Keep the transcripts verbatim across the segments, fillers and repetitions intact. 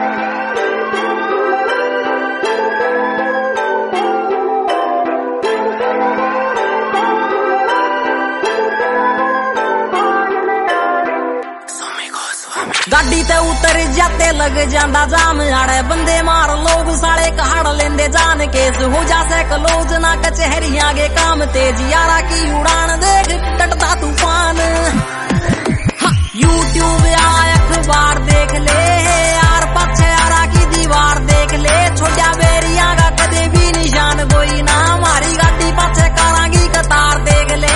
गाड़ी ते उतर जाते लग जांदा जाम आड़े बंदे मार लोग साले कहाड़ लेंदे जान केस हो जा से कलोज ना कचहरी आगे काम तेज यारा की उड़ान देख कटता तूफान। यूट्यूब या अखबार देख ले यार पीछे यारा की दीवार देख ले छोटा बेरिया का कदे भी निशान कोई ना हमारी गाड़ी पीछे कारांगी कतार देख ले।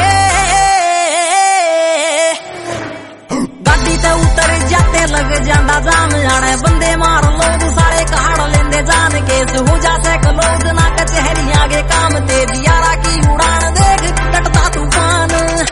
गाड़ी ते उतर जाते लग जांदा जाम आड़े बंदे मार लोग सारे कहाड़ लेंदे जान केस हो जा से कलोज ना कचहरी आगे काम तेज यारा की उड़ान देख कटता तूफान।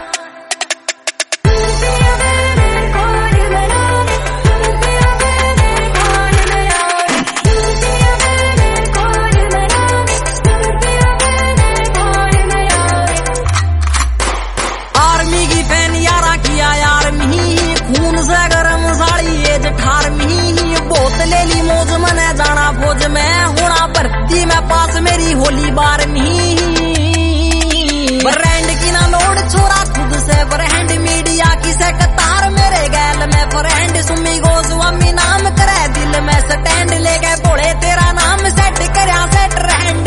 आर्मी की फैन यारा किया यार मी खून से गरम साड़ी ये जठार मी बहुत ले ली मौज मने जाना फौज में होना भर्ती में पास मेरी होली बार मी ब्रांड की ना लोड छोरा खुद से ब्रांड मीडिया की से कतार मेरे गैल में फ्रेंड सुमी गोस्वामी नाम करे दिल में स्टैंड लेके बोले तेरा नाम सेट करया सेट रहंड।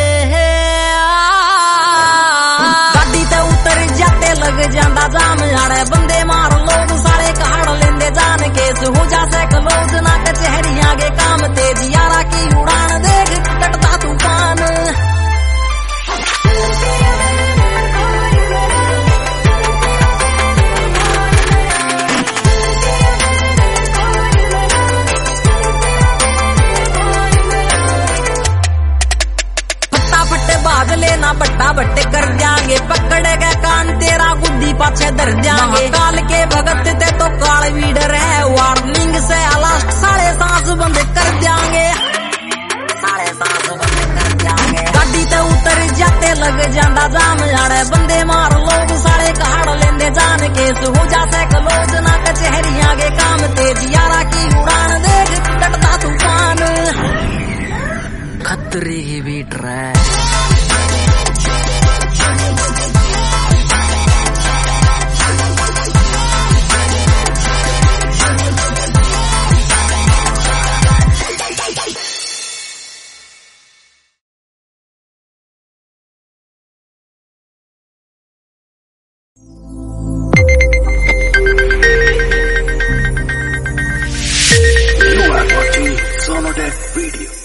गाड़ी ते उतर जाते लग जांदा जाम आड़े बंदे मार लोग सारे कहाड़ लेंदे जान केस हो जा से कलोज ना कचहरी आगे काम तेज यारा की उड़ान देख कटता तूफान। भाग लेना बट्टा बट्टे कर जाएंगे पकड़ के कान तेरा गुद्दी पाछे धर जाएंगे काल के भगत ते तो काल वीडर है वार्निंग से लास्ट साढ़े सांस बंद कर जाएंगे साढ़े सांस बंद कर जाएंगे। गाड़ी ते उतर जाते लग जांदा जाम आड़े बंदे मार लोग सारे कहाड़ लेंदे जान केस हो जा से कलोज ना कचहरी आगे काम तेज यारा की उड़ान देख कटता तूफान। खतरे की बीट रहा You are watching Sonodef Video.